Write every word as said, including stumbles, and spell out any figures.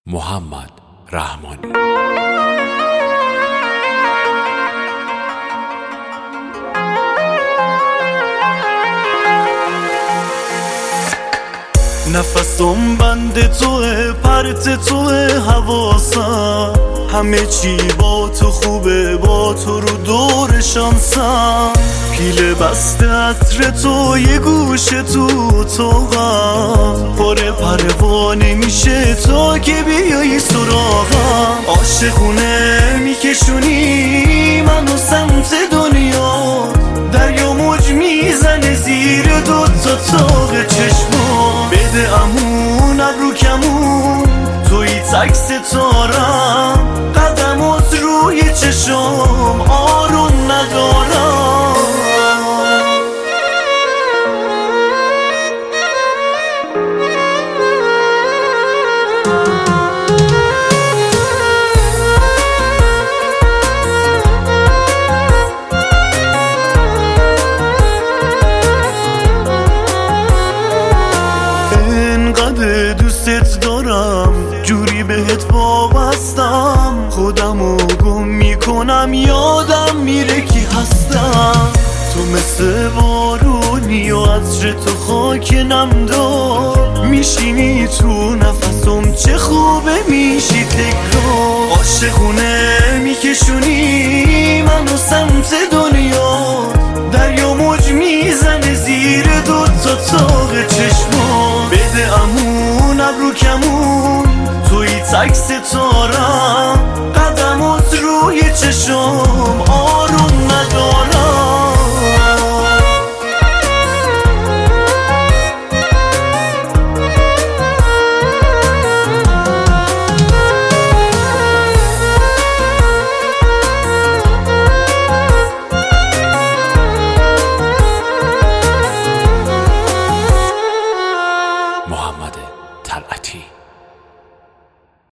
محمد رحمانی. نفسم بند توه، پرت توه، حواسم همه چی با تو خوبه، با تو رو دور شانسم. پیله بسته عطر تو، یه گوشه تو اتاقم، پره پروانه میشه تا که بیایی سراغم. عاشقونه میکشونی منو سمت دنیا، دریا موج میزنه زیر دو تا تاق چشمام. بده امون ابرو کمون، توی تک ستارم، قدمات روی چشم آروم ندارم. انقدر دوستت دارم، جوری بهت وابستم، خودمو گم میکنم، یادم میره کی هستم. تو مثل بارونی و عطر تو خاک نمدار، میشینی تو نفسم، چه خوبه میشی تکرار. عاشقونه میکشونی منو سمت دنیا، دریا موج میزنه زیر دو تا تاق چشمام. بده امون ابرو کمون، توی تک ستارم،